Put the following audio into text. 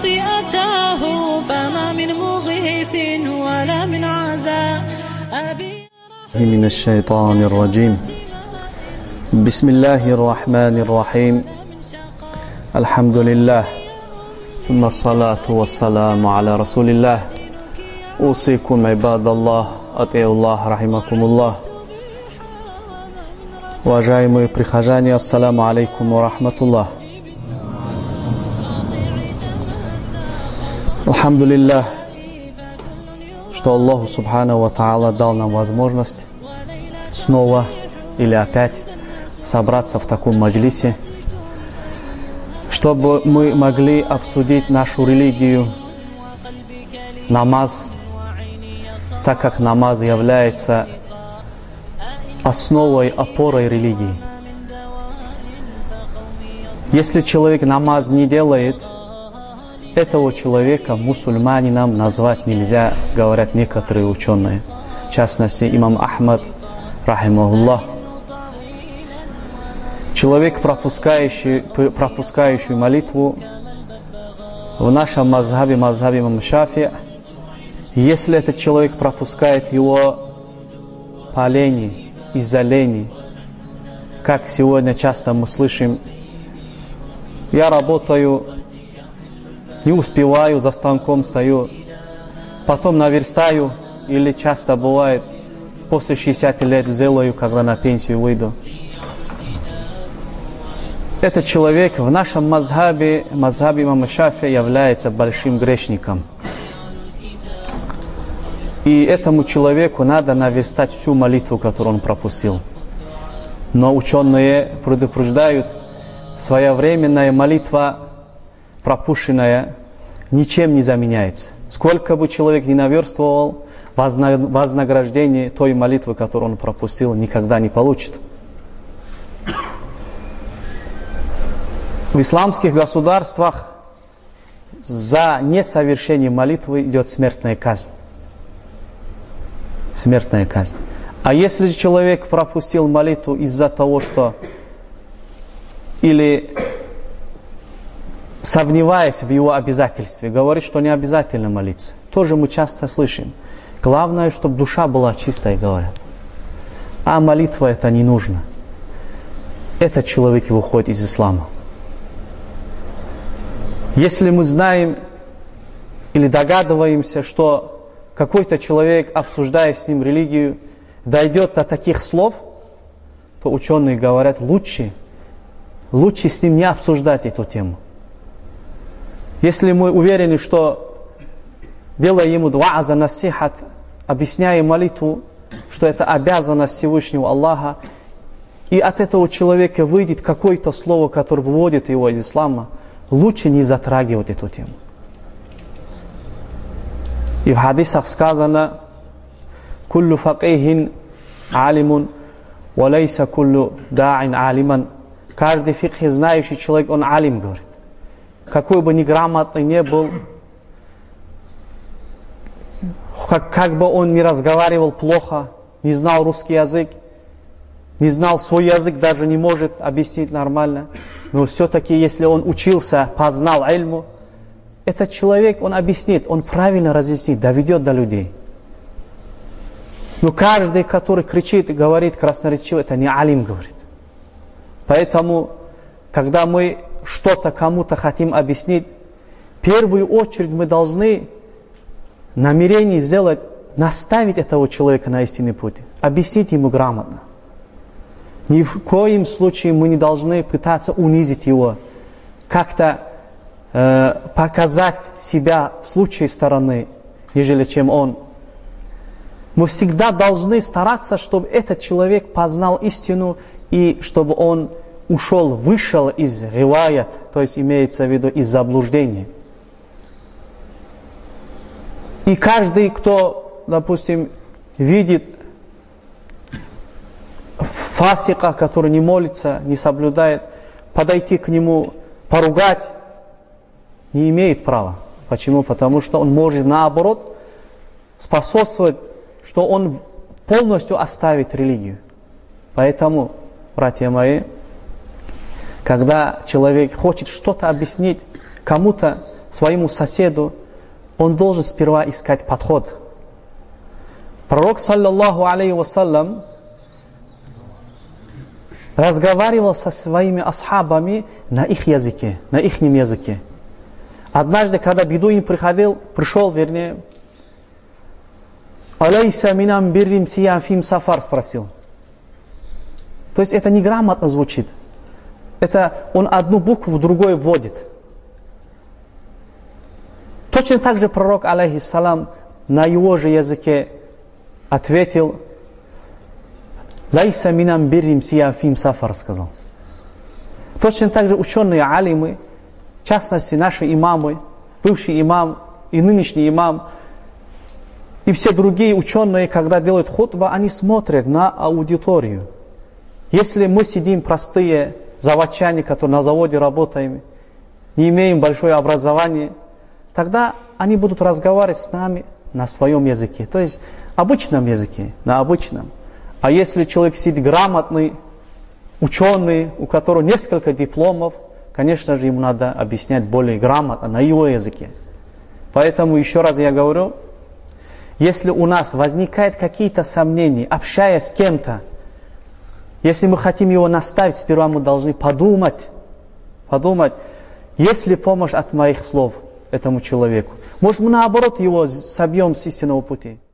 المعاصي أتاه فما من مغيث ولا من عزاء من الشيطان الرجيم. بسم الله الرحمن الرحيم. الحمد لله ثم الصلاة والسلام على رسول الله. أوصيكم عباد الله أطيعوا الله رحمكم الله. Уважаемые прихожане, ассаламу алейкум ва рахматуллах. Алхамдулиллах, что Аллаху Субхану ва Та'аля дал нам возможность снова или опять собраться в таком маджлисе, чтобы мы могли обсудить нашу религию, намаз, так как намаз является основой, опорой религии. Если человек намаз не делает, этого человека мусульманином назвать нельзя, говорят некоторые ученые. В частности, имам Ахмад, рахимахуллах. Человек, пропускающий молитву в нашем мазхабе имам Шафи, если этот человек пропускает его по лени, из-за лени, как сегодня часто мы слышим: я работаю, не успеваю, за станком стою, потом наверстаю, или часто бывает, после 60 лет сделаю, когда на пенсию выйду. Этот человек в нашем мазхабе имама Шафи, является большим грешником. И этому человеку надо наверстать всю молитву, которую он пропустил. Но ученые предупреждают, своевременная молитва, пропущенная, ничем не заменяется. Сколько бы человек ни наверстывал, вознаграждение той молитвы, которую он пропустил, никогда не получит. В исламских государствах за несовершение молитвы идет смертная казнь. Смертная казнь. А если человек пропустил молитву из-за того, что или сомневаясь в его обязательстве, говорит, что не обязательно молиться, тоже мы часто слышим. Главное, чтобы душа была чистой, говорят. А молитва это не нужно. Этот человек выходит из ислама. Если мы знаем или догадываемся, что какой-то человек, обсуждая с ним религию, дойдет до таких слов, то ученые говорят, лучше с ним не обсуждать эту тему. Если мы уверены, что делая ему дуа насихат, объясняя молитву, что это обязанность Всевышнего Аллаха, и от этого человека выйдет какое-то слово, которое выводит его из ислама, лучше не затрагивать эту тему. И в хадисах сказано: «Куллю факихин алимун, валейса куллю да'ин алиман». Каждый фикх знающий человек, он алим, говорит. Какой бы ни грамотный не был, как бы он ни разговаривал плохо, не знал русский язык, не знал свой язык, даже не может объяснить нормально, но все-таки, если он учился, познал ильму, этот человек, он объяснит, он правильно разъяснит, доведет до людей. Но каждый, который кричит и говорит красноречиво, это не алим, говорит. Поэтому, когда мы что-то кому-то хотим объяснить, в первую очередь мы должны намерение сделать, наставить этого человека на истинный путь, объяснить ему грамотно. Ни в коем случае мы не должны пытаться унизить его, как-то показать себя с лучшей стороны, нежели чем он. Мы всегда должны стараться, чтобы этот человек познал истину и чтобы он вышел из риваят, то есть имеется в виду из заблуждения. И каждый, кто, допустим, видит фасика, который не молится, не соблюдает, подойти к нему, поругать, не имеет права. Почему? Потому что он может, наоборот, способствовать, что он полностью оставит религию. Поэтому, братья мои, когда человек хочет что-то объяснить кому-то, своему соседу, он должен сперва искать подход. Пророк, саллаллаху алейхи вассалям, разговаривал со своими асхабами на их языке, на ихнем языке. Однажды, когда бедуин пришел, «Алейса минам биррим сиям фим сафар» спросил. То есть это неграмотно звучит. Это он одну букву в другой вводит. Точно так же пророк, алейхиссалам, на его же языке ответил: «Лайса минам биррим сиям фим сафар», сказал. Точно так же ученые алимы, в частности наши имамы, бывший имам и нынешний имам, и все другие ученые, когда делают хутба, они смотрят на аудиторию. Если мы сидим простые заводчане, которые на заводе работаем, не имеем большое образование, тогда они будут разговаривать с нами на своем языке, то есть обычном языке, на обычном. А если человек сидит грамотный, ученый, у которого несколько дипломов, конечно же, ему надо объяснять более грамотно на его языке. Поэтому еще раз я говорю, если у нас возникают какие-то сомнения, общаясь с кем-то, если мы хотим его наставить, сперва мы должны подумать, есть ли помощь от моих слов этому человеку. Может, мы наоборот его собьем с истинного пути.